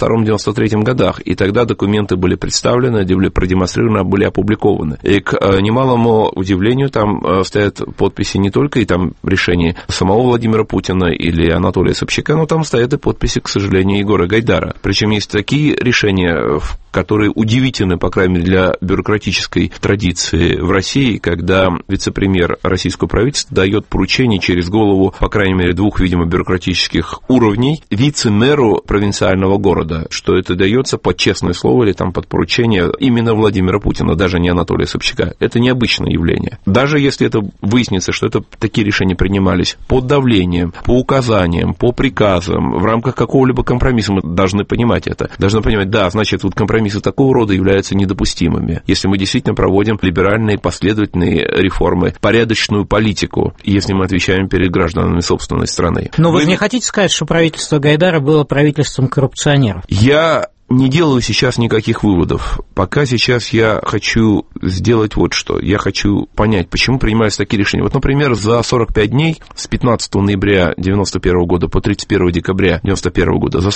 Speaker 2: 92-93 годах, и тогда документы были представлены, были продемонстрированы, были опубликованы. И к немалому удивлению там стоят подписи не только и там решения самого Владимира Путина или Анатолия Собчака, но там стоят и подписи, к сожалению, Егора Гайдара. Причем есть такие решения, которые удивительны, по крайней мере, для бюрократической традиции в России, когда вице-премьер российского правительства дает поручение через голову, по крайней мере, двух, видимо, бюрократических уровней вице-мэру провинциального города, что это дается под честное слово или там под поручение именно Владимира Путина, даже не Анатолия Собчака. Это необычное явление. Даже если это выяснится, что это такие решения принимались под давлением, по указаниям, по приказам, в рамках какого-либо компромисса, мы должны понимать это. Должны понимать, да, значит, вот компромиссы такого рода являются недопустимыми. Если мы действительно проводим либеральные последовательные реформы, порядочную политику, если мы отвечаем перед гражданами собственной страны.
Speaker 1: Но вы не хотите сказать, что правительство Гайдара было правительством коррупционеров?
Speaker 2: Я не делаю сейчас никаких выводов. Пока сейчас я хочу сделать вот что. Я хочу понять, почему принимаются такие решения. Вот, например, за 45 дней, с 15 ноября 1991 года по 31 декабря 1991 года, за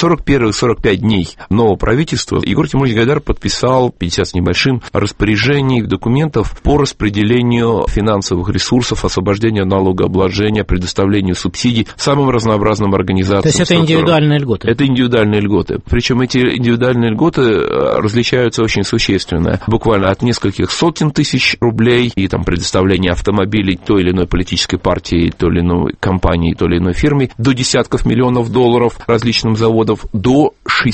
Speaker 2: 45 дней нового правительства Егор Тимурович Гайдар подписал 50 с небольшим распоряжений, документов по распределению финансовых ресурсов, освобождению налогообложения, предоставлению субсидий самым разнообразным организациям.
Speaker 1: То есть это индивидуальные льготы?
Speaker 2: Это индивидуальные льготы. Причем эти индивидуальные льготы различаются очень существенно. Буквально от нескольких сотен тысяч рублей и там предоставление автомобилей той или иной политической партии, той или иной компании, той или иной фирме, до десятков миллионов долларов различным заводам, до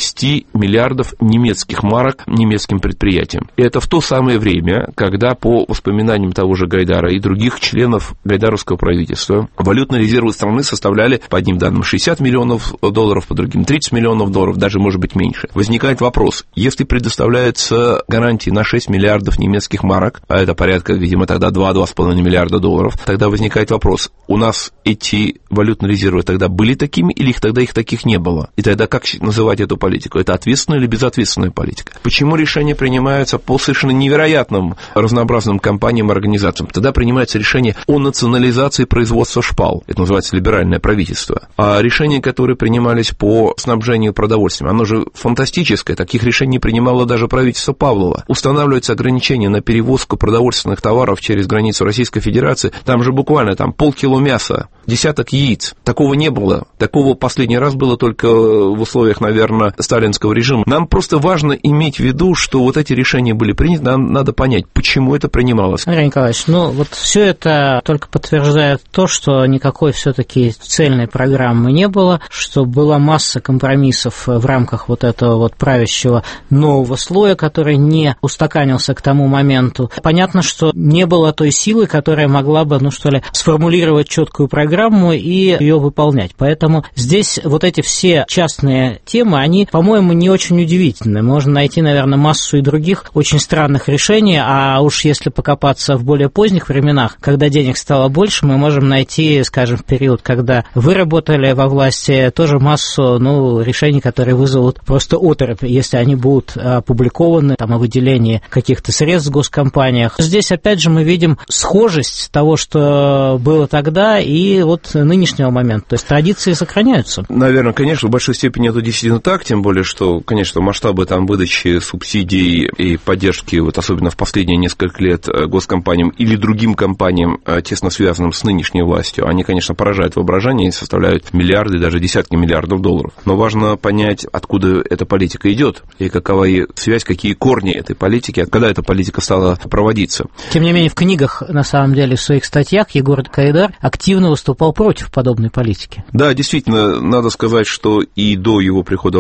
Speaker 2: 6 миллиардов немецких марок немецким предприятиям. И это в то самое время, когда, по воспоминаниям того же Гайдара и других членов гайдаровского правительства, валютные резервы страны составляли, по одним данным, 60 миллионов долларов, по другим 30 миллионов долларов, даже, может быть, меньше. Возникает вопрос, если предоставляются гарантии на 6 миллиардов немецких марок, а это порядка, видимо, тогда 2-2,5 миллиарда долларов, тогда возникает вопрос, у нас эти валютные резервы тогда были такими, или тогда их таких не было? И тогда как называть эту политику? Это ответственная или безответственная политика? Почему решения принимаются по совершенно невероятным разнообразным компаниям и организациям? Тогда принимается решение о национализации производства шпал. Это называется либеральное правительство. А решения, которые принимались по снабжению продовольствием, оно же фантастическое. Таких решений не принимало даже правительство Павлова. Устанавливаются ограничения на перевозку продовольственных товаров через границу Российской Федерации. Там же буквально полкило мяса, десяток яиц. Такого не было. Такого последний раз было только в условиях, наверное, сталинского режима. Нам просто важно иметь в виду, что вот эти решения были приняты, нам надо понять, почему это принималось.
Speaker 1: Андрей Николаевич, вот все это только подтверждает то, что никакой все-таки цельной программы не было, что была масса компромиссов в рамках вот этого вот правящего нового слоя, который не устаканился к тому моменту. Понятно, что не было той силы, которая могла бы, сформулировать четкую программу и ее выполнять. Поэтому здесь вот эти все частные темы, они, по-моему, не очень удивительны. Можно найти, наверное, массу и других очень странных решений, а уж если покопаться в более поздних временах, когда денег стало больше, мы можем найти, скажем, в период, когда вы работали во власти, тоже массу решений, которые вызовут просто оторопь, если они будут опубликованы о выделении каких-то средств в госкомпаниях. Здесь, опять же, мы видим схожесть того, что было тогда, и нынешнего момента. То есть традиции сохраняются.
Speaker 2: Наверное, конечно, в большой степени это действительно так, тем более, что, конечно, масштабы выдачи субсидий и поддержки, особенно в последние несколько лет, госкомпаниям или другим компаниям, тесно связанным с нынешней властью, они, конечно, поражают воображение и составляют миллиарды, даже десятки миллиардов долларов. Но важно понять, откуда эта политика идет, и какова связь, какие корни этой политики, когда эта политика стала проводиться.
Speaker 1: Тем не менее, в книгах, на самом деле, в своих статьях Егор Гайдар активно выступал против подобной политики.
Speaker 2: Да, действительно, надо сказать, что и до его прихода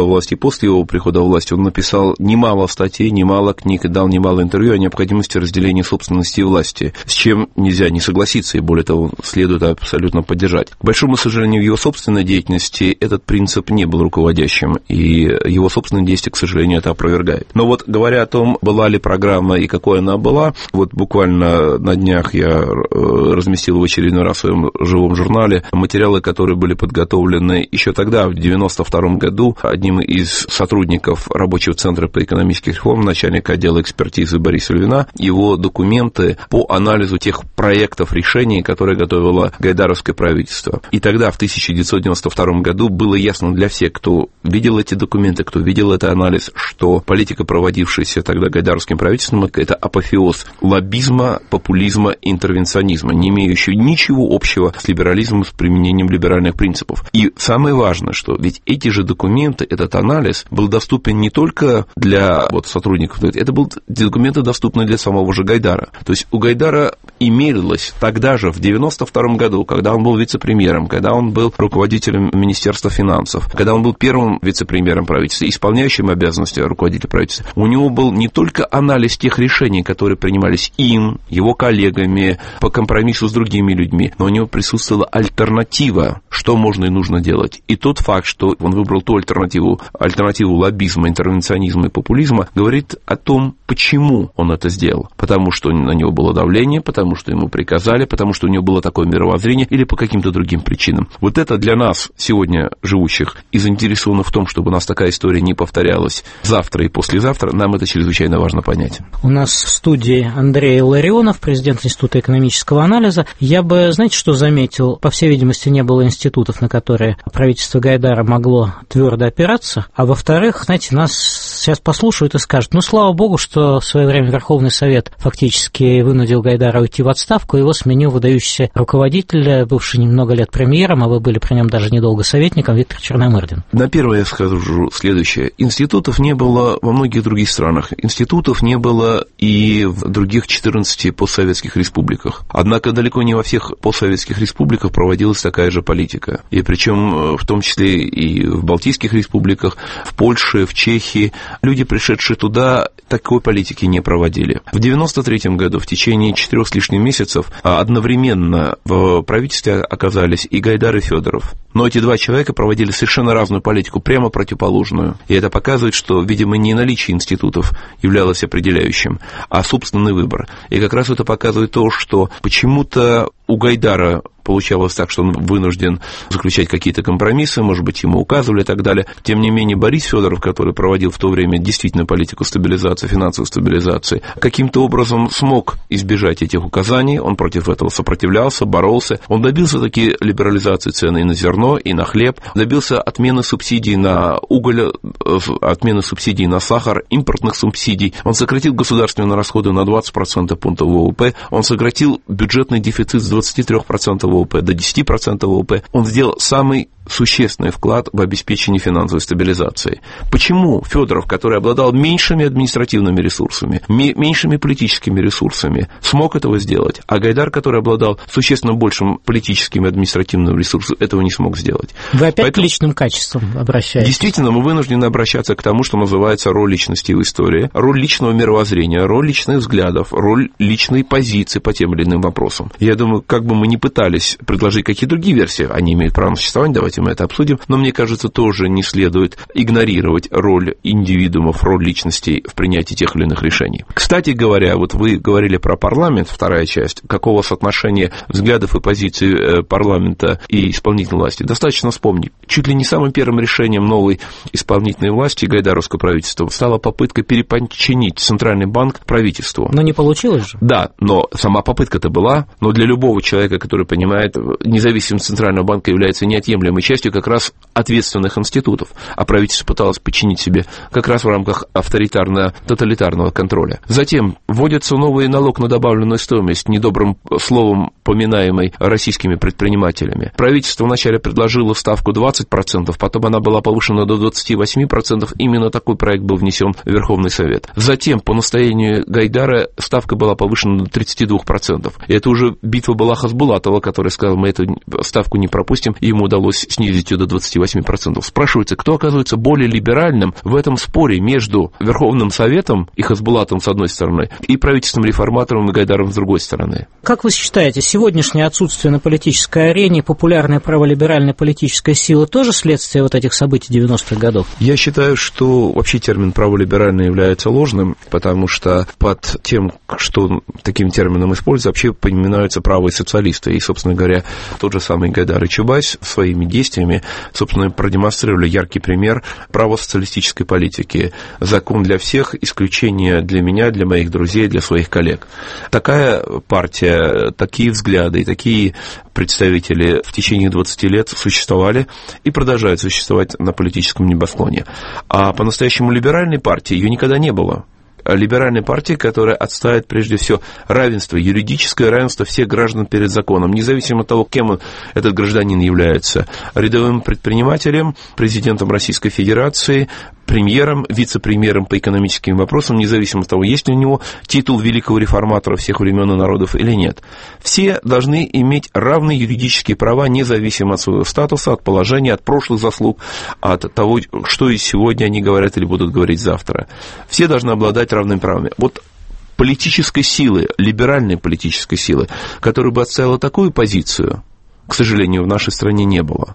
Speaker 2: во власть и после его прихода во власть он написал немало статей, немало книг и дал немало интервью о необходимости разделения собственности и власти, с чем нельзя не согласиться, и более того, следует абсолютно поддержать. К большому сожалению, в его собственной деятельности этот принцип не был руководящим, и его собственные действия, к сожалению, это опровергает. Но вот говоря о том, была ли программа и какой она была, вот буквально на днях я разместил в очередной раз в своем живом журнале материалы, которые были подготовлены еще тогда, в 1992 году, одним из сотрудников рабочего центра по экономическим реформам, начальника отдела экспертизы Бориса Львина, его документы по анализу тех проектов решений, которые готовило гайдаровское правительство. И тогда, в 1992 году, было ясно для всех, кто видел эти документы, кто видел этот анализ, что политика, проводившаяся тогда гайдаровским правительством, это апофеоз лоббизма, популизма и интервенционизма, не имеющий ничего общего с либерализмом, с применением либеральных принципов. И самое важное, что ведь эти же документы, этот анализ был доступен не только для сотрудников, это были документы, доступны для самого же Гайдара. То есть у Гайдара имелось тогда же, в 1992 году, когда он был вице-премьером, когда он был руководителем Министерства финансов, когда он был первым вице-премьером правительства, исполняющим обязанности руководителя правительства, у него был не только анализ тех решений, которые принимались им, его коллегами, по компромиссу с другими людьми, но у него присутствовала альтернатива, что можно и нужно делать. И тот факт, что он выбрал ту альтернативу лоббизма, интервенционизма и популизма, говорит о том, почему он это сделал. Потому что на него было давление, потому что ему приказали, потому что у него было такое мировоззрение или по каким-то другим причинам. Вот это для нас, сегодня живущих и заинтересованных в том, чтобы у нас такая история не повторялась завтра и послезавтра, нам это чрезвычайно важно понять.
Speaker 1: У нас в студии Андрей Илларионов, президент Института экономического анализа. Я бы, знаете, что заметил? По всей видимости, не было институтов, на которые правительство Гайдара могло твердо опираться. А во-вторых, знаете, нас сейчас послушают и скажут, слава богу, что в свое время Верховный Совет фактически вынудил Гайдара уйти в отставку, его сменил выдающийся руководитель, бывший немного лет премьером, а вы были при нем даже недолго советником, Виктор Черномырдин.
Speaker 2: На первое я скажу следующее. Институтов не было во многих других странах. Институтов не было и в других 14 постсоветских республиках. Однако далеко не во всех постсоветских республиках проводилась такая же политика. И причем в том числе и в Балтийских республиках, в Польше, в Чехии. Люди, пришедшие туда, такой политики не проводили. В 1993 году, в течение 4 с лишним месяцев, одновременно в правительстве оказались и Гайдар, и Федоров. Но эти два человека проводили совершенно разную политику, прямо противоположную. И это показывает, что, видимо, не наличие институтов являлось определяющим, а собственный выбор. И как раз это показывает то, что почему-то у Гайдара получалось так, что он вынужден заключать какие-то компромиссы, может быть, ему указывали и так далее. Тем не менее, Борис Федоров, который проводил в то время действительно политику стабилизации, финансовой стабилизации, каким-то образом смог избежать этих указаний, он против этого сопротивлялся, боролся. Он добился таки либерализации цены и на зерно, и на хлеб, добился отмены субсидий на уголь, отмены субсидий на сахар, импортных субсидий. Он сократил государственные расходы на 20% пунктов ВВП, он сократил бюджетный дефицит с 23% ВВП до 10% ВВП. Он сделал самый существенный вклад в обеспечение финансовой стабилизации. Почему Федоров, который обладал меньшими административными ресурсами, меньшими политическими ресурсами, смог этого сделать, а Гайдар, который обладал существенно большим политическим и административным ресурсом, этого не смог сделать?
Speaker 1: Вы опять к личным качествам обращаетесь?
Speaker 2: Действительно, мы вынуждены обращаться к тому, что называется роль личности в истории, роль личного мировоззрения, роль личных взглядов, роль личной позиции по тем или иным вопросам. Я думаю, как бы мы ни пытались предложить какие другие версии, они имеют право на существование, давайте мы это обсудим, но мне кажется, тоже не следует игнорировать роль индивидуумов, роль личностей в принятии тех или иных решений. Кстати говоря, вот вы говорили про парламент, вторая часть, какого соотношения взглядов и позиций парламента и исполнительной власти. Достаточно вспомнить. Чуть ли не самым первым решением новой исполнительной власти гайдаровского правительства стала попытка переподчинить Центральный банк правительству.
Speaker 1: Но не получилось же.
Speaker 2: Да, но сама попытка-то была, но для любого человека, который понимает, независимость Центрального банка является неотъемлемой частью как раз ответственных институтов, а правительство пыталось подчинить себе как раз в рамках авторитарно-тоталитарного контроля. Затем вводится новый налог на добавленную стоимость, недобрым словом поминаемый российскими предпринимателями. Правительство вначале предложило ставку 20%, потом она была повышена до 28%, именно такой проект был внесен в Верховный Совет. Затем, по настоянию Гайдара, ставка была повышена до 32%. И это уже битва была Хасбулатова, который сказал, мы эту ставку не пропустим, и ему удалось снизить ее до 28%. Спрашивается, кто оказывается более либеральным в этом споре между Верховным Советом и Хасбулатом с одной стороны и правительством реформатором и Гайдаром с другой стороны.
Speaker 1: Как вы считаете, сегодняшнее отсутствие на политической арене популярной праволиберальной политической силы тоже следствие вот этих событий 90-х годов?
Speaker 2: Я считаю, что вообще термин праволиберальный является ложным, потому что под тем, что таким термином используется, вообще понимаются правые социалисты. И, собственно говоря, тот же самый Гайдар и Чубайс своими действиями, собственно, продемонстрировали яркий пример правосоциалистической политики. Закон для всех, исключение для меня, для моих друзей, для своих коллег. Такая партия, такие взгляды и такие представители в течение 20 лет существовали и продолжают существовать на политическом небосклоне. А по-настоящему либеральной партии ее никогда не было. Либеральной партии, которая отстаивает прежде всего равенство, юридическое равенство всех граждан перед законом, независимо от того, кем этот гражданин является. Рядовым предпринимателем, президентом Российской Федерации, премьером, вице-премьером по экономическим вопросам, независимо от того, есть ли у него титул великого реформатора всех времен и народов или нет. Все должны иметь равные юридические права, независимо от своего статуса, от положения, от прошлых заслуг, от того, что и сегодня они говорят или будут говорить завтра. Все должны обладать равными правами. Вот политической силы, либеральной политической силы, которая бы отстояла такую позицию, к сожалению, в нашей стране не было.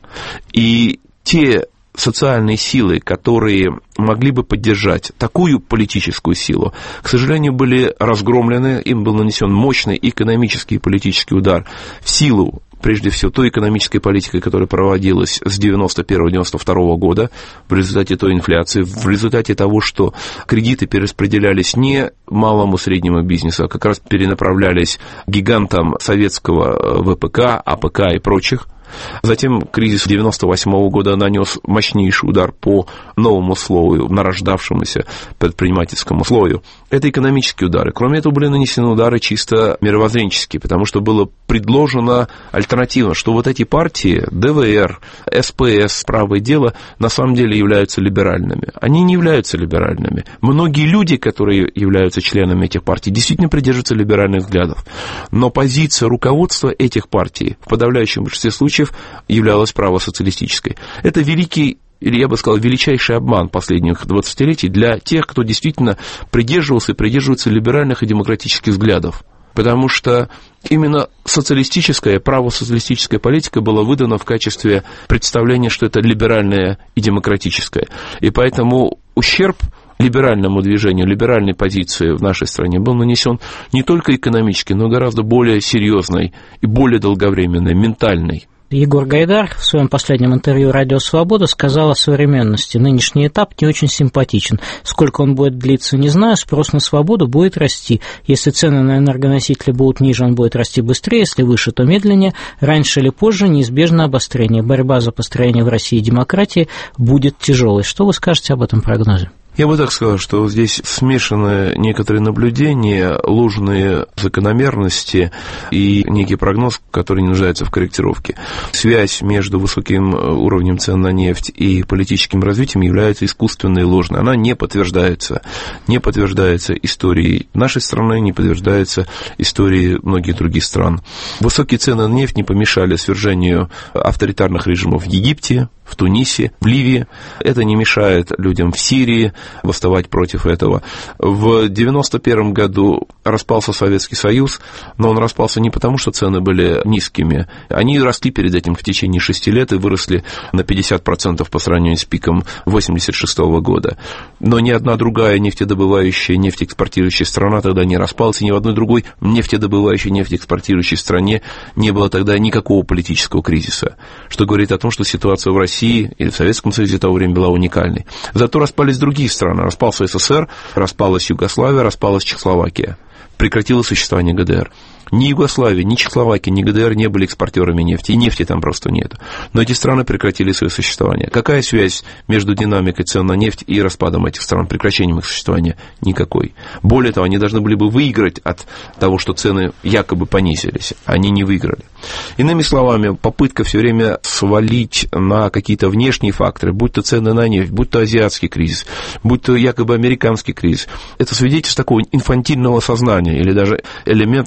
Speaker 2: И те социальные силы, которые могли бы поддержать такую политическую силу, к сожалению, были разгромлены, им был нанесен мощный экономический и политический удар в силу, прежде всего, той экономической политикой, которая проводилась с 1991-1992 года, в результате той инфляции, в результате того, что кредиты перераспределялись не малому среднему бизнесу, а как раз перенаправлялись гигантам советского ВПК, АПК и прочих. Затем кризис 1998 года нанес мощнейший удар по новому слою, нарождавшемуся предпринимательскому слою. Это экономические удары. Кроме этого, были нанесены удары чисто мировоззренческие, потому что было предложено альтернативно, что вот эти партии, ДВР, СПС, Правое дело, на самом деле являются либеральными. Они не являются либеральными. Многие люди, которые являются членами этих партий, действительно придерживаются либеральных взглядов. Но позиция руководства этих партий в подавляющем большинстве случаев являлась правосоциалистической. Это великий, или я бы сказал, величайший обман последних 20-летий для тех, кто действительно придерживался и придерживается либеральных и демократических взглядов. Потому что именно социалистическая, правосоциалистическая политика была выдана в качестве представления, что это либеральное и демократическое. И поэтому ущерб либеральному движению, либеральной позиции в нашей стране был нанесен не только экономически, но гораздо более серьезной и более долговременной, ментальной.
Speaker 1: Егор Гайдар в своем последнем интервью «Радио Свобода» сказал о современности. Нынешний этап не очень симпатичен. Сколько он будет длиться, не знаю. Спрос на свободу будет расти. Если цены на энергоносители будут ниже, он будет расти быстрее. Если выше, то медленнее. Раньше или позже неизбежно обострение. Борьба за построение в России демократии будет тяжелой. Что вы скажете об этом прогнозе?
Speaker 2: Я бы так сказал, что здесь смешаны некоторые наблюдения, ложные закономерности и некий прогноз, который не нуждается в корректировке. Связь между высоким уровнем цен на нефть и политическим развитием является искусственной и ложной. Она не подтверждается. Не подтверждается историей нашей страны, не подтверждается историей многих других стран. Высокие цены на нефть не помешали свержению авторитарных режимов в Египте, в Тунисе, в Ливии. Это не мешает людям в Сирии восставать против этого. В 1991 году распался Советский Союз, но он распался не потому, что цены были низкими. Они росли перед этим в течение 6 лет и выросли на 50% по сравнению с пиком 1986 года. Но ни одна другая нефтедобывающая, нефтеэкспортирующая страна тогда не распалась, и ни в одной другой нефтедобывающей, нефтеэкспортирующей стране не было тогда никакого политического кризиса, что говорит о том, что ситуация в России или в Советском Союзе того времени была уникальной. Зато распались другие страны. Распался СССР, распалась Югославия, распалась Чехословакия. Прекратило существование ГДР. Ни Югославия, ни Чехословакия, ни ГДР не были экспортерами нефти, и нефти там просто нет. Но эти страны прекратили свое существование. Какая связь между динамикой цен на нефть и распадом этих стран, прекращением их существования? Никакой. Более того, они должны были бы выиграть от того, что цены якобы понизились. Они не выиграли. Иными словами, попытка все время свалить на какие-то внешние факторы, будь то цены на нефть, будь то азиатский кризис, будь то якобы американский кризис, это свидетельство такого инфантильного сознания, или даже элемент, может быть, даже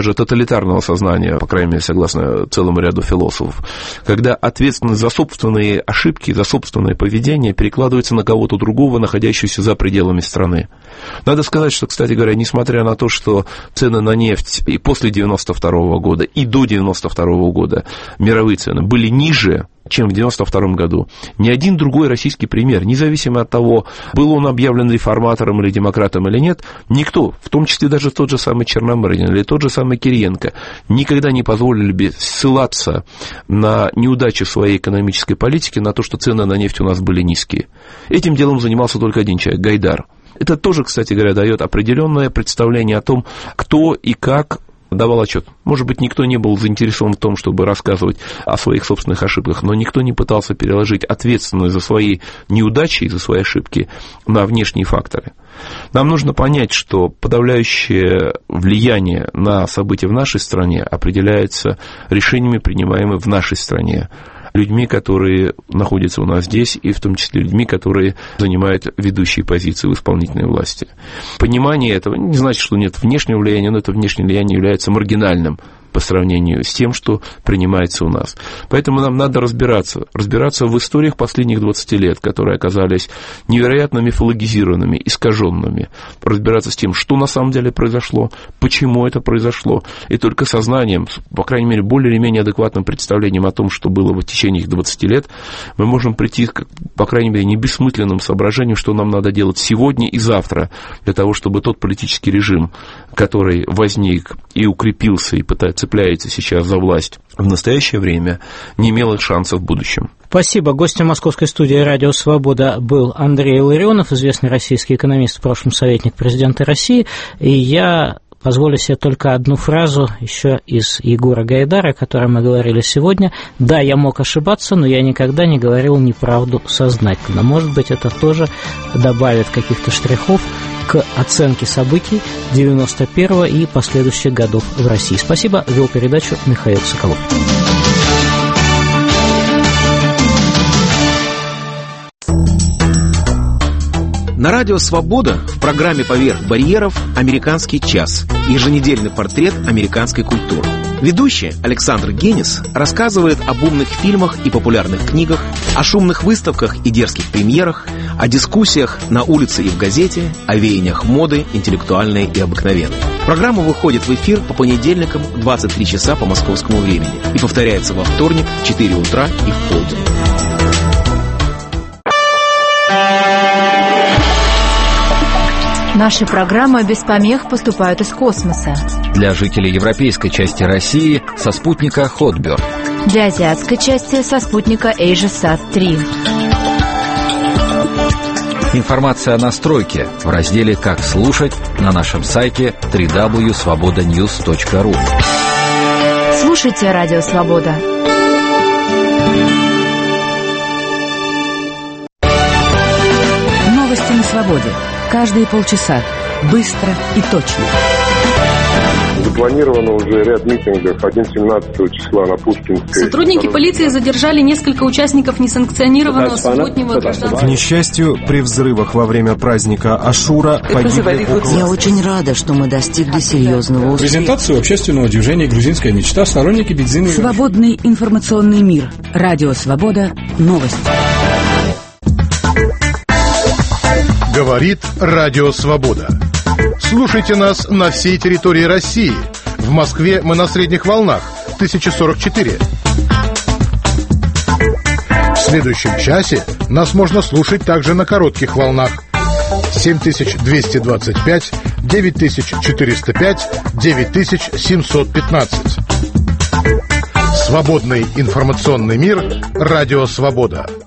Speaker 2: даже тоталитарного сознания, по крайней мере, согласно целому ряду философов, когда ответственность за собственные ошибки, за собственное поведение перекладывается на кого-то другого, находящегося за пределами страны. Надо сказать, что, кстати говоря, несмотря на то, что цены на нефть и после 92 года, и до 92 года мировые цены были ниже, чем в 1992 году. Ни один другой российский премьер, независимо от того, был он объявлен реформатором или демократом или нет, никто, в том числе даже тот же самый Черномырдин или тот же самый Кириенко, никогда не позволили бы ссылаться на неудачу своей экономической политики, на то, что цены на нефть у нас были низкие. Этим делом занимался только один человек – Гайдар. Это тоже, кстати говоря, дает определенное представление о том, кто и как давал отчет. Может быть, никто не был заинтересован в том, чтобы рассказывать о своих собственных ошибках, но никто не пытался переложить ответственность за свои неудачи и за свои ошибки на внешние факторы. Нам нужно понять, что подавляющее влияние на события в нашей стране определяется решениями, принимаемыми в нашей стране, людьми, которые находятся у нас здесь, и в том числе людьми, которые занимают ведущие позиции в исполнительной власти. Понимание этого не значит, что нет внешнего влияния, но это внешнее влияние является маргинальным по сравнению с тем, что принимается у нас. Поэтому нам надо разбираться в историях последних 20 лет, которые оказались невероятно мифологизированными, искаженными, разбираться с тем, что на самом деле произошло, почему это произошло, и только сознанием, по крайней мере, более или менее адекватным представлением о том, что было в течение этих 20 лет, мы можем прийти, по крайней мере, не бессмысленным соображением, что нам надо делать сегодня и завтра, для того, чтобы тот политический режим, который возник и укрепился, и цепляется сейчас за власть в настоящее время, не имел их шансов в будущем.
Speaker 1: Спасибо. Гостем московской студии «Радио Свобода» был Андрей Илларионов, известный российский экономист, в прошлом советник президента России. И я позволю себе только одну фразу еще из Егора Гайдара, о котором мы говорили сегодня. Да, я мог ошибаться, но я никогда не говорил неправду сознательно. Может быть, это тоже добавит каких-то штрихов к оценке событий 91-го и последующих годов в России. Спасибо. Вел передачу Михаил Соколов.
Speaker 7: На радио «Свобода» в программе «Поверх барьеров» «Американский час» – еженедельный портрет американской культуры. Ведущий Александр Генис рассказывает об умных фильмах и популярных книгах, о шумных выставках и дерзких премьерах, о дискуссиях на улице и в газете, о веяниях моды, интеллектуальной и обыкновенной. Программа выходит в эфир по понедельникам в 23 часа по московскому времени и повторяется во вторник в 4 утра и в полдень.
Speaker 5: Наши программы без помех поступают из космоса.
Speaker 8: Для жителей европейской части России со спутника Hotbird.
Speaker 5: Для азиатской части со спутника AsiaSat-3.
Speaker 8: Информация о настройке в разделе «Как слушать» на нашем сайте www.svobodanews.ru.
Speaker 5: Слушайте «Радио Свобода». Новости на свободе. Каждые полчаса. Быстро и точно.
Speaker 9: Запланировано уже ряд митингов 11-17 числа на Пушкинской.
Speaker 10: Сотрудники полиции задержали несколько участников несанкционированного субботнего гражданского.
Speaker 11: К несчастью, при взрывах во время праздника Ашура погибли около...
Speaker 12: Я очень рада, что мы достигли серьезного успеха.
Speaker 13: Презентацию общественного движения «Грузинская мечта» сторонники бензина.
Speaker 5: Свободный информационный мир. Радио Свобода. Новости.
Speaker 14: Говорит Радио Свобода. Слушайте нас на всей территории России. В Москве мы на средних волнах 1044. В следующем часе нас можно слушать также на коротких волнах 7225, 9405, 9715. Свободный информационный мир. Радио Свобода.